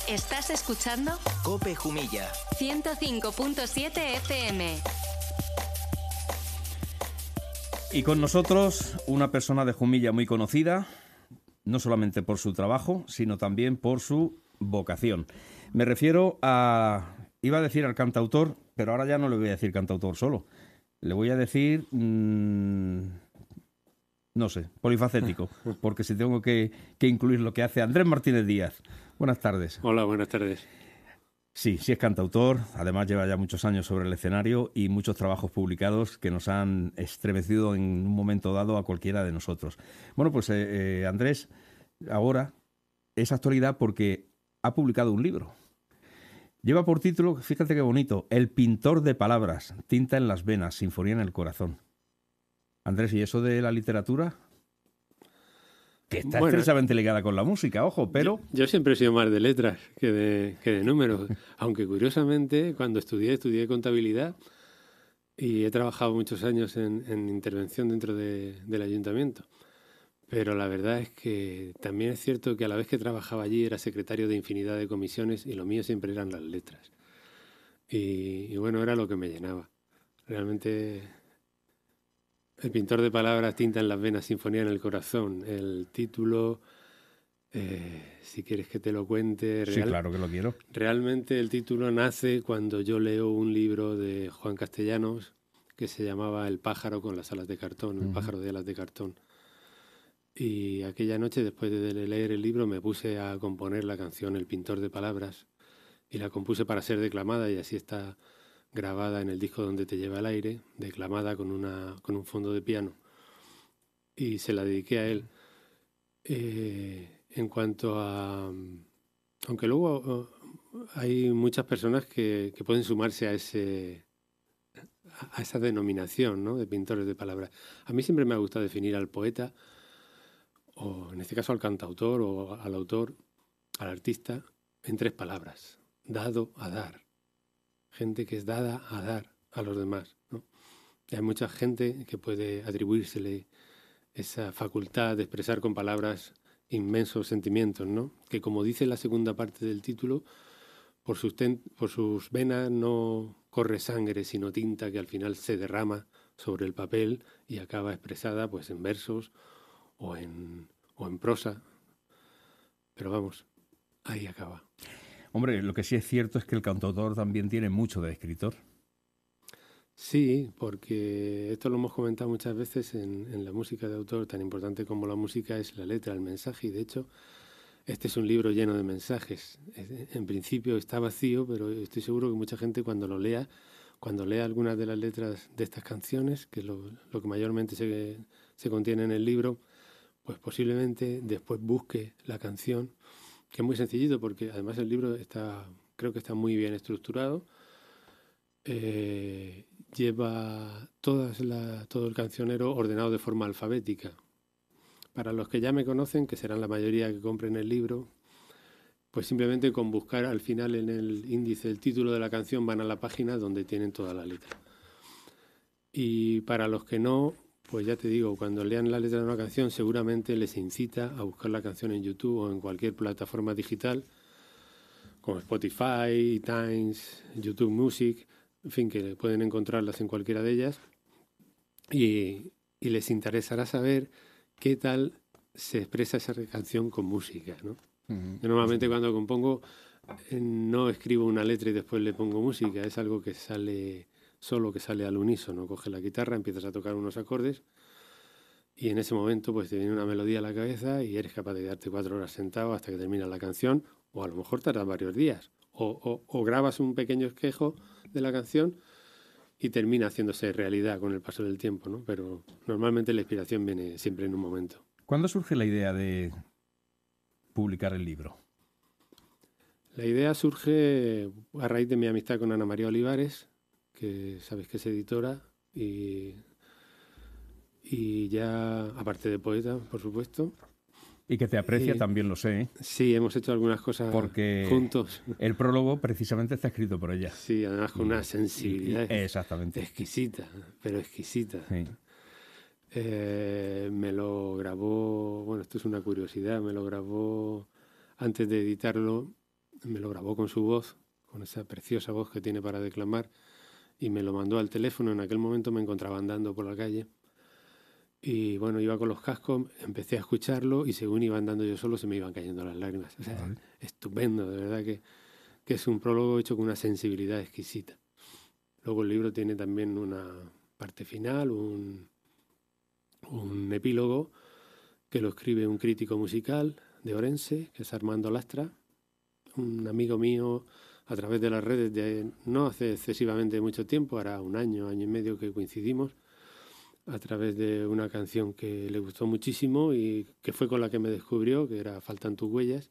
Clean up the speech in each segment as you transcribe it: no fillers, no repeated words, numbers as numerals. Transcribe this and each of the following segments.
¿Estás escuchando? COPE Jumilla 105.7 FM. Y con nosotros una persona de Jumilla muy conocida, no solamente por su trabajo, sino también por su vocación. Me refiero iba a decir al cantautor, pero ahora ya no le voy a decir cantautor solo. Le voy a decir, no sé, polifacético, porque si tengo que incluir lo que hace Andrés Martínez Díaz. Buenas tardes. Hola, buenas tardes. Sí es cantautor, además lleva ya muchos años sobre el escenario y muchos trabajos publicados que nos han estremecido en un momento dado a cualquiera de nosotros. Bueno, pues Andrés ahora es actualidad porque ha publicado un libro. Lleva por título, fíjate qué bonito, El pintor de palabras, tinta en las venas, sinfonía en el corazón. Andrés, ¿y eso de la literatura? Que está estrechamente ligada con la música, ojo, pero... Yo siempre he sido más de letras que de números, aunque curiosamente cuando estudié contabilidad y he trabajado muchos años en intervención dentro del ayuntamiento. Pero la verdad es que también es cierto que a la vez que trabajaba allí era secretario de infinidad de comisiones y lo mío siempre eran las letras. Y bueno, era lo que me llenaba. Realmente... El pintor de palabras, tinta en las venas, sinfonía en el corazón. El título, si quieres que te lo cuente... Sí, claro que lo quiero. Realmente el título nace cuando yo leo un libro de Juan Castellanos que se llamaba El pájaro con las alas de cartón, El pájaro de alas de cartón. Y aquella noche, después de leer el libro, me puse a componer la canción El pintor de palabras y la compuse para ser declamada y así está... grabada en el disco Donde te lleva el aire, declamada con un fondo de piano. Y se la dediqué a él. En cuanto a... Aunque luego hay muchas personas que pueden sumarse a esa denominación, ¿no?, de pintores de palabras. A mí siempre me ha gustado definir al poeta, o en este caso al cantautor, o al autor, al artista, en 3 palabras. Dado a dar. Gente que es dada a dar a los demás, ¿no? Y hay mucha gente que puede atribuírsele esa facultad de expresar con palabras inmensos sentimientos, ¿no? Que, como dice la segunda parte del título, por sus venas no corre sangre, sino tinta que al final se derrama sobre el papel y acaba expresada pues en versos o en prosa. Pero vamos, ahí acaba. Hombre, lo que sí es cierto es que el cantautor también tiene mucho de escritor. Sí, porque esto lo hemos comentado muchas veces en la música de autor. Tan importante como la música es la letra, el mensaje. Y de hecho, este es un libro lleno de mensajes. En principio está vacío, pero estoy seguro que mucha gente cuando lea algunas de las letras de estas canciones, que es lo que mayormente se contiene en el libro, pues posiblemente después busque la canción, que es muy sencillito porque además el libro creo que está muy bien estructurado. Lleva todo el cancionero ordenado de forma alfabética. Para los que ya me conocen, que serán la mayoría que compren el libro, pues simplemente con buscar al final en el índice el título de la canción van a la página donde tienen toda la letra. Y para los que no, pues ya te digo, cuando lean la letra de una canción seguramente les incita a buscar la canción en YouTube o en cualquier plataforma digital, como Spotify, iTunes, YouTube Music, en fin, que pueden encontrarlas en cualquiera de ellas, y les interesará saber qué tal se expresa esa canción con música, ¿no? Yo normalmente cuando compongo no escribo una letra y después le pongo música, es algo que sale solo, que sale al unísono. Coges la guitarra, empiezas a tocar unos acordes y en ese momento pues te viene una melodía a la cabeza y eres capaz de quedarte 4 horas sentado hasta que termina la canción, o a lo mejor tardas varios días, o grabas un pequeño esquejo de la canción y termina haciéndose realidad con el paso del tiempo, ¿no? Pero normalmente la inspiración viene siempre en un momento. ¿Cuándo surge la idea de publicar el libro? La idea surge a raíz de mi amistad con Ana María Olivares, que sabes que es editora y ya, aparte de poeta, por supuesto. Y que te aprecia, también lo sé, ¿eh? Sí, hemos hecho algunas cosas porque juntos. El prólogo precisamente está escrito por ella. Sí, además con una sensibilidad exactamente. exquisita, pero exquisita. Sí. Me lo grabó, bueno, esto es una curiosidad, me lo grabó antes de editarlo me lo grabó con su voz, con esa preciosa voz que tiene para declamar, y me lo mandó al teléfono. En aquel momento me encontraba andando por la calle y bueno, iba con los cascos, empecé a escucharlo y según iba andando yo solo se me iban cayendo las lágrimas. O sea, Vale. estupendo, de verdad que es un prólogo hecho con una sensibilidad exquisita. Luego el libro tiene también una parte final, un epílogo que lo escribe un crítico musical de Orense, que es Armando Lastra, un amigo mío a través de las redes de no hace excesivamente mucho tiempo, hará un año y medio que coincidimos, a través de una canción que le gustó muchísimo y que fue con la que me descubrió, que era Faltan tus huellas.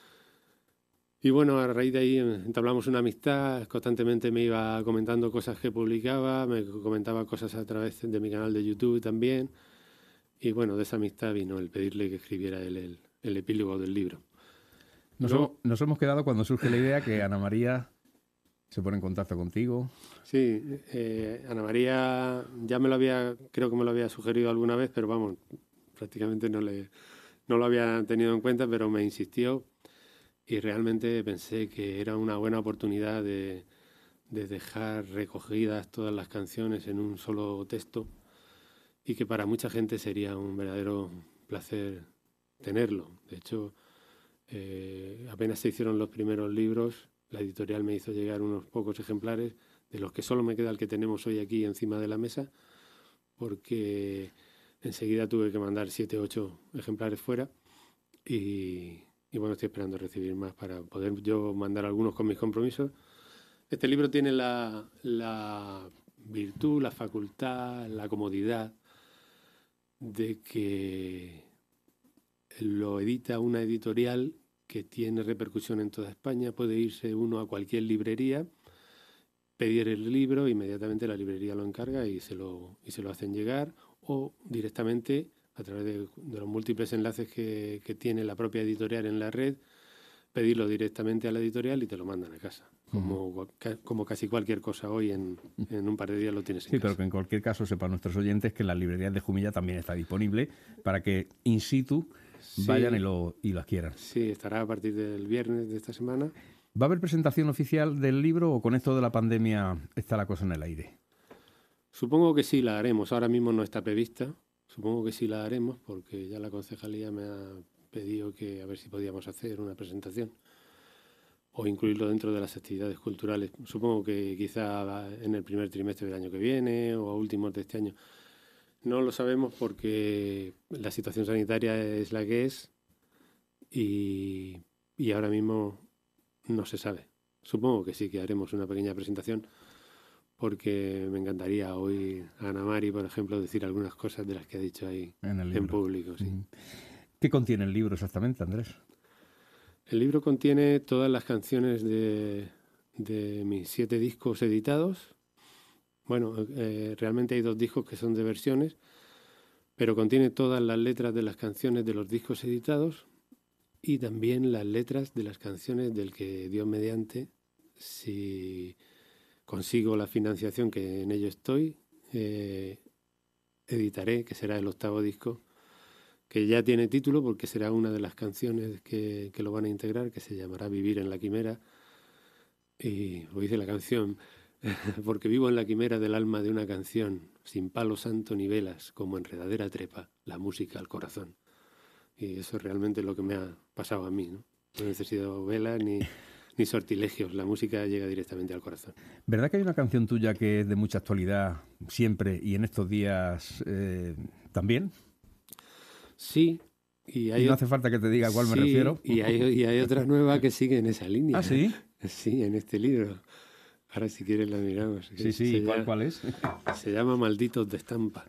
Y bueno, a raíz de ahí entablamos una amistad, constantemente me iba comentando cosas que publicaba, me comentaba cosas a través de mi canal de YouTube también. Y bueno, de esa amistad vino el pedirle que escribiera él el epílogo del libro. Nos hemos quedado cuando surge la idea que Ana María se pone en contacto contigo. Sí, Ana María ya creo que me lo había sugerido alguna vez, pero vamos, prácticamente no lo había tenido en cuenta, pero me insistió y realmente pensé que era una buena oportunidad de dejar recogidas todas las canciones en un solo texto y que para mucha gente sería un verdadero placer tenerlo. De hecho, apenas se hicieron los primeros libros, la editorial me hizo llegar unos pocos ejemplares, de los que solo me queda el que tenemos hoy aquí encima de la mesa, porque enseguida tuve que mandar 7 o 8 ejemplares fuera y bueno, estoy esperando recibir más para poder yo mandar algunos con mis compromisos. Este libro tiene la virtud, la facultad, la comodidad de que lo edita una editorial que tiene repercusión en toda España. Puede irse uno a cualquier librería, pedir el libro, inmediatamente la librería lo encarga y se lo hacen llegar, o directamente a través de los múltiples enlaces que tiene la propia editorial en la red, pedirlo directamente a la editorial y te lo mandan a casa. Como casi cualquier cosa hoy, en un par de días lo tienes en casa. Sí, pero que en cualquier caso sepan nuestros oyentes que en las librerías de Jumilla también está disponible para que in situ vayan y lo adquieran. Sí, estará a partir del viernes de esta semana. ¿Va a haber presentación oficial del libro o con esto de la pandemia está la cosa en el aire? Supongo que sí la haremos. Ahora mismo no está prevista. Supongo que sí la haremos porque ya la concejalía me ha pedido que a ver si podíamos hacer una presentación o incluirlo dentro de las actividades culturales. Supongo que quizá en el primer trimestre del año que viene o a últimos de este año. No lo sabemos porque la situación sanitaria es la que es y ahora mismo no se sabe. Supongo que sí que haremos una pequeña presentación porque me encantaría oír a Ana Mari, por ejemplo, decir algunas cosas de las que ha dicho ahí en público. Sí. ¿Qué contiene el libro exactamente, Andrés? El libro contiene todas las canciones de mis 7 discos editados. Bueno, realmente hay 2 discos que son de versiones, pero contiene todas las letras de las canciones de los discos editados y también las letras de las canciones del que Dios mediante, si consigo la financiación, que en ello estoy, editaré, que será el 8º disco, que ya tiene título porque será una de las canciones que lo van a integrar, que se llamará Vivir en la Quimera. Y lo dice la canción, porque vivo en la quimera del alma de una canción, sin palo santo ni velas, como enredadera trepa, la música al corazón. Y eso es realmente lo que me ha pasado a mí, ¿no? No he necesitado velas ni sortilegios, la música llega directamente al corazón. ¿Verdad que hay una canción tuya que es de mucha actualidad siempre y en estos días también? Sí. Y no hace falta que te diga a cuál me refiero. Y hay otra nueva que sigue en esa línea. ¿Ah, sí? Sí, en este libro. Ahora si quieres la miramos. Sí, ¿cuál es? Se llama Malditos de Estampa.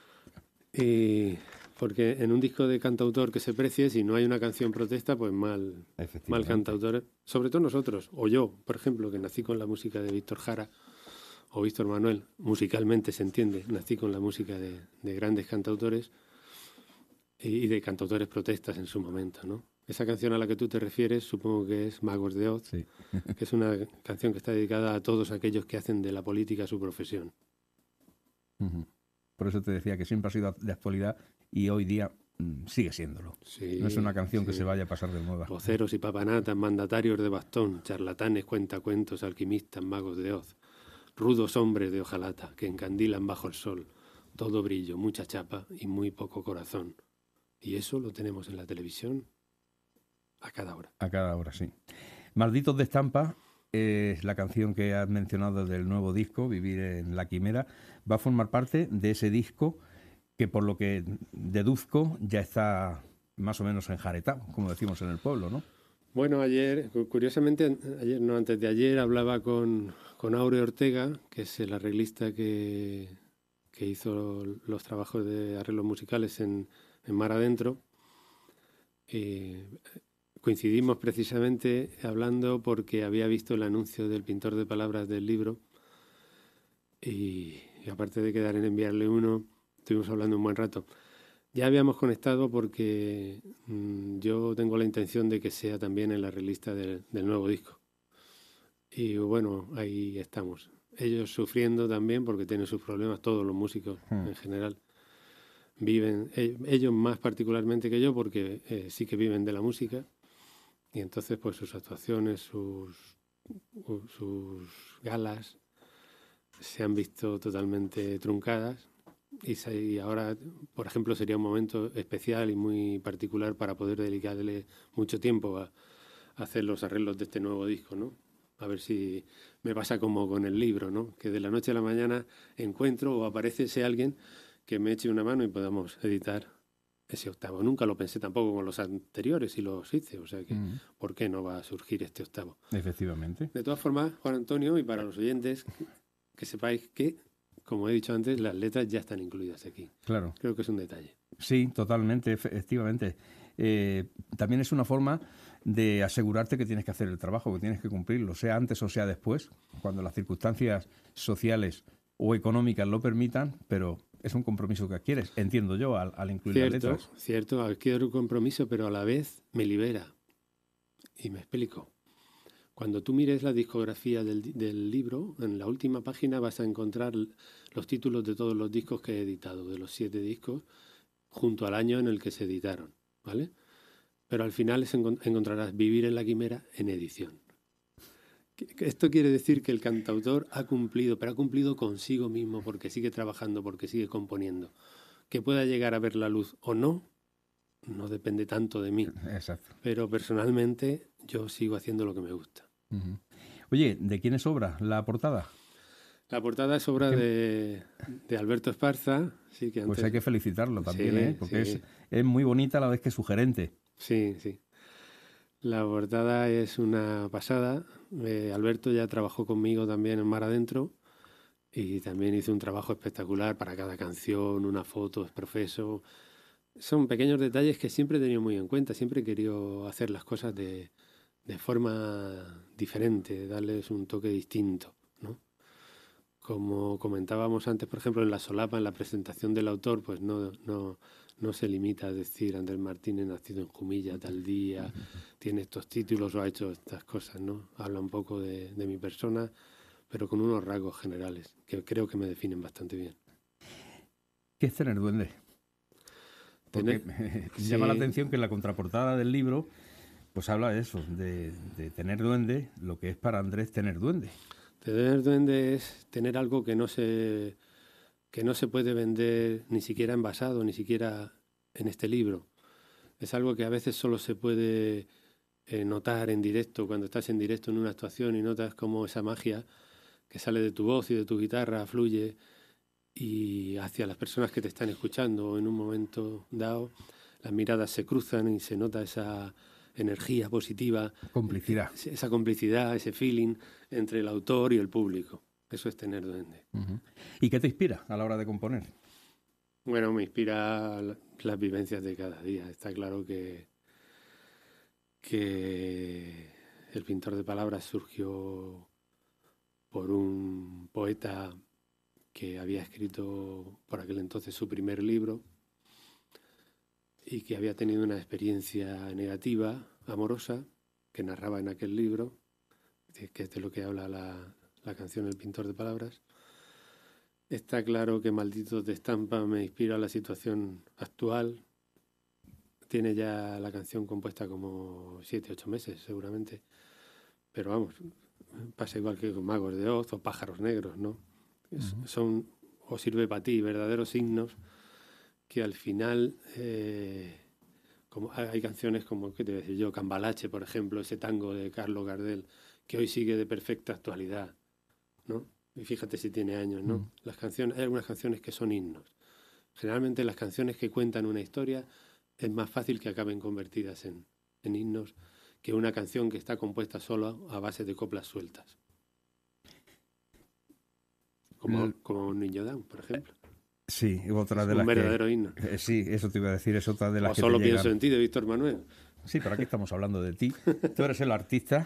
Porque en un disco de cantautor que se precie, si no hay una canción protesta, pues mal cantautor. Sobre todo nosotros, o yo, por ejemplo, que nací con la música de Víctor Jara o Víctor Manuel, musicalmente se entiende, nací con la música de grandes cantautores y de cantautores protestas en su momento, ¿no? Esa canción a la que tú te refieres supongo que es Magos de Oz, sí. Que es una canción que está dedicada a todos aquellos que hacen de la política su profesión. Por eso te decía que siempre ha sido de actualidad y hoy día sigue siéndolo. Sí, No es una canción que sí. se vaya a pasar de moda. Voceros y papanatas, mandatarios de bastón, charlatanes, cuentacuentos, alquimistas, magos de hoz, rudos hombres de hojalata que encandilan bajo el sol, todo brillo, mucha chapa y muy poco corazón. Y eso lo tenemos en la televisión a cada hora. A cada hora, sí. Malditos de Estampa es la canción que has mencionado del nuevo disco, Vivir en la Quimera. Va a formar parte de ese disco que, por lo que deduzco, ya está más o menos enjaretado, como decimos en el pueblo, ¿no? Bueno, ayer, curiosamente, antes de ayer, hablaba con Aure Ortega, que es el arreglista que hizo los trabajos de arreglos musicales en Mar Adentro. Coincidimos precisamente hablando porque había visto el anuncio del pintor de palabras del libro y aparte de quedar en enviarle uno, estuvimos hablando un buen rato. Ya habíamos conectado porque yo tengo la intención de que sea también el arreglista del nuevo disco. Y bueno, ahí estamos. Ellos sufriendo también porque tienen sus problemas, todos los músicos en general. Viven, ellos más particularmente que yo porque sí que viven de la música. Y entonces pues sus actuaciones, sus galas se han visto totalmente truncadas. Y ahora, por ejemplo, sería un momento especial y muy particular para poder dedicarle mucho tiempo a hacer los arreglos de este nuevo disco, ¿no? A ver si me pasa como con el libro, ¿no? Que de la noche a la mañana encuentro o aparece ese alguien que me eche una mano y podamos editar ese octavo. Nunca lo pensé tampoco con los anteriores y los hice, o sea que ¿por qué no va a surgir este octavo? Efectivamente. De todas formas, Juan Antonio, y para los oyentes, que sepáis que, como he dicho antes, las letras ya están incluidas aquí. Claro. Creo que es un detalle. Sí, totalmente, efectivamente. También es una forma de asegurarte que tienes que hacer el trabajo, que tienes que cumplirlo, sea antes o sea después, cuando las circunstancias sociales o económicas lo permitan, pero es un compromiso que adquieres, entiendo yo, al incluir las letras. Cierto, adquiero un compromiso, pero a la vez me libera. Y me explico. Cuando tú mires la discografía del libro, en la última página vas a encontrar los títulos de todos los discos que he editado, de los 7 discos, junto al año en el que se editaron, ¿vale? Pero al final encontrarás Vivir en la Quimera en edición. Esto quiere decir que el cantautor ha cumplido, pero ha cumplido consigo mismo porque sigue trabajando, porque sigue componiendo. Que pueda llegar a ver la luz o no, no depende tanto de mí. Exacto. Pero personalmente yo sigo haciendo lo que me gusta. Uh-huh. Oye, ¿de quién es obra la portada? La portada es obra de Alberto Esparza. Sí, que antes... Pues hay que felicitarlo también, sí, porque sí. es muy bonita a la vez que sugerente. Sí, sí. La portada es una pasada. Alberto ya trabajó conmigo también en Mar Adentro y también hizo un trabajo espectacular para cada canción, una foto, es profeso. Son pequeños detalles que siempre he tenido muy en cuenta. Siempre he querido hacer las cosas de forma diferente, darles un toque distinto, ¿no? Como comentábamos antes, por ejemplo, en la solapa, en la presentación del autor, pues no se limita a decir Andrés Martínez nacido en Jumilla tal día, tiene estos títulos o ha hecho estas cosas, ¿no? Habla un poco de mi persona, pero con unos rasgos generales que creo que me definen bastante bien. ¿Qué es tener duende? Porque llama la atención que en la contraportada del libro pues habla de eso, de tener duende, lo que es para Andrés tener duende. Tener duende es tener algo que no se puede vender ni siquiera envasado, ni siquiera en este libro. Es algo que a veces solo se puede notar en directo, cuando estás en directo en una actuación y notas cómo esa magia que sale de tu voz y de tu guitarra fluye y hacia las personas que te están escuchando. En un momento dado las miradas se cruzan y se nota esa energía positiva. Complicidad. Esa complicidad, ese feeling entre el autor y el público. Eso es tener duende. Uh-huh. ¿Y qué te inspira a la hora de componer? Bueno, me inspira las vivencias de cada día. Está claro que el pintor de palabras surgió por un poeta que había escrito por aquel entonces su primer libro y que había tenido una experiencia negativa, amorosa, que narraba en aquel libro, que es de lo que habla la canción El pintor de palabras. Está claro que Malditos de Estampa me inspira a la situación actual, tiene ya la canción compuesta como 7, 8 meses seguramente. Pero vamos, pasa igual que con Magos de Oz o Pájaros Negros, ¿no? Son, o Sirve para ti, verdaderos himnos que al final, como hay canciones como, ¿qué te voy a decir yo? Cambalache, por ejemplo, ese tango de Carlos Gardel, que hoy sigue de perfecta actualidad, ¿no? Y fíjate si tiene años, ¿no? Las canciones, hay algunas canciones que son himnos. Generalmente las canciones que cuentan una historia es más fácil que acaben convertidas en himnos que una canción que está compuesta solo a base de coplas sueltas. Como un Niño Down, por ejemplo. Sí, otra de las un verdadero himno. Sí, eso te iba a decir, es otra de las o que solo te pienso llegan. en ti, de Víctor Manuel. Sí, pero aquí estamos hablando de ti. Tú eres el artista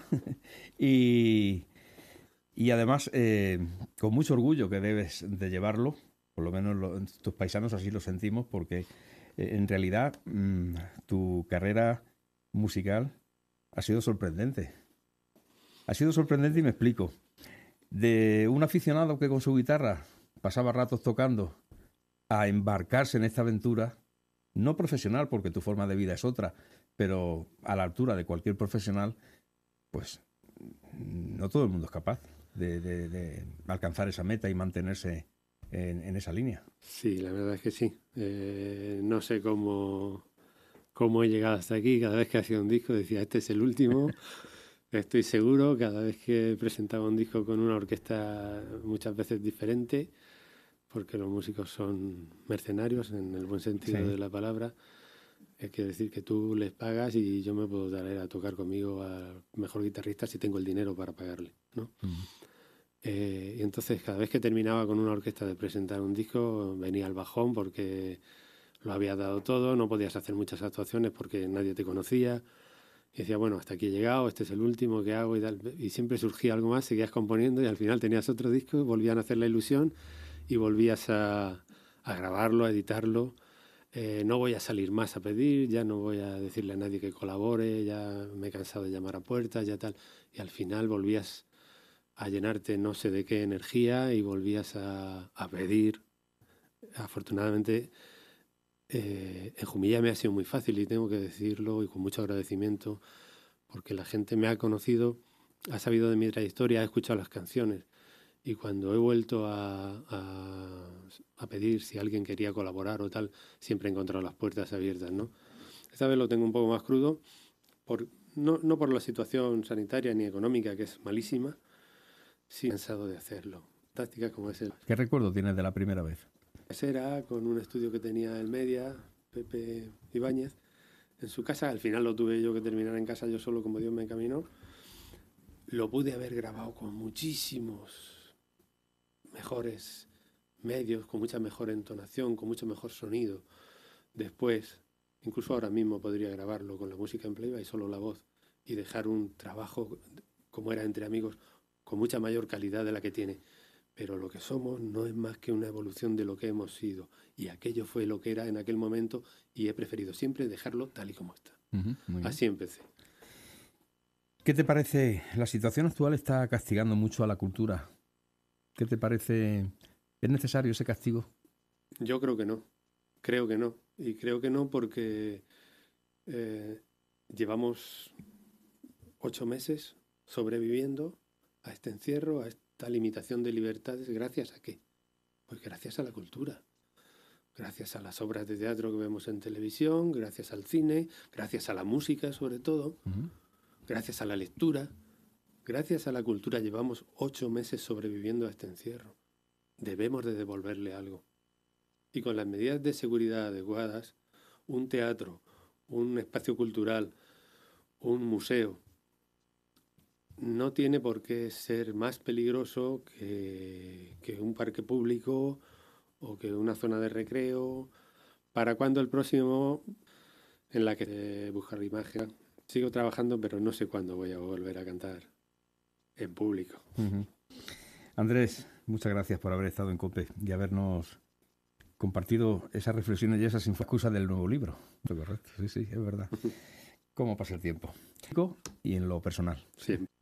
y además con mucho orgullo que debes de llevarlo, por lo menos tus paisanos así lo sentimos, porque en realidad tu carrera musical ha sido sorprendente. Ha sido sorprendente y me explico. De un aficionado que con su guitarra pasaba ratos tocando a embarcarse en esta aventura, no profesional, porque tu forma de vida es otra, pero a la altura de cualquier profesional, pues no todo el mundo es capaz de alcanzar esa meta y mantenerse en esa línea. Sí, la verdad es que sí. No sé cómo he llegado hasta aquí. Cada vez que hacía un disco decía, este es el último. Estoy seguro, cada vez que presentaba un disco con una orquesta muchas veces diferente, porque los músicos son mercenarios en el buen sentido de la palabra. Es que decir que tú les pagas y yo me puedo dar a tocar conmigo al mejor guitarrista si tengo el dinero para pagarle, ¿no? Y entonces cada vez que terminaba con una orquesta de presentar un disco venía el bajón porque lo habías dado todo, no podías hacer muchas actuaciones porque nadie te conocía. Y decía, bueno, hasta aquí he llegado, este es el último que hago y tal. Y siempre surgía algo más, seguías componiendo y al final tenías otro disco, volvían a hacer la ilusión y volvías a grabarlo, a editarlo. No voy a salir más a pedir, ya no voy a decirle a nadie que colabore, ya me he cansado de llamar a puertas, ya tal. Y al final volvías a llenarte no sé de qué energía y volvías a pedir. Afortunadamente, en Jumilla me ha sido muy fácil y tengo que decirlo y con mucho agradecimiento porque la gente me ha conocido, ha sabido de mi trayectoria, ha escuchado las canciones y cuando he vuelto a pedir si alguien quería colaborar o tal, siempre he encontrado las puertas abiertas, ¿no? Esta vez lo tengo un poco más crudo, no por la situación sanitaria ni económica, que es malísima, sí he cansado de hacerlo. Tácticas como es el... ¿Qué recuerdo tienes de la primera vez? Era con un estudio que tenía el Media, Pepe Ibáñez, en su casa. Al final lo tuve yo que terminar en casa yo solo, como Dios me encaminó. Lo pude haber grabado con muchísimos mejores medios, con mucha mejor entonación, con mucho mejor sonido. Después, incluso ahora mismo podría grabarlo con la música en playback y solo la voz y dejar un trabajo como era entre amigos con mucha mayor calidad de la que tiene. Pero lo que somos no es más que una evolución de lo que hemos sido. Y aquello fue lo que era en aquel momento y he preferido siempre dejarlo tal y como está. Así empecé. ¿Qué te parece? La situación actual está castigando mucho a la cultura. ¿Qué te parece? ¿Es necesario ese castigo? Yo creo que no. Creo que no. Y creo que no porque llevamos 8 meses sobreviviendo a este encierro, a esta limitación de libertades. ¿Gracias a qué? Pues gracias a la cultura. Gracias a las obras de teatro que vemos en televisión, gracias al cine, gracias a la música sobre todo, gracias a la lectura, gracias a la cultura llevamos 8 meses sobreviviendo a este encierro. Debemos de devolverle algo. Y con las medidas de seguridad adecuadas, un teatro, un espacio cultural, un museo, no tiene por qué ser más peligroso que un parque público o que una zona de recreo. ¿Para cuándo el próximo? En la que buscar imagen. Sigo trabajando, pero no sé cuándo voy a volver a cantar en público. Andrés, muchas gracias por haber estado en COPE y habernos compartido esas reflexiones y esas excusas del nuevo libro. Correcto, sí, es verdad. ¿Cómo pasa el tiempo? Y en lo personal. Sí.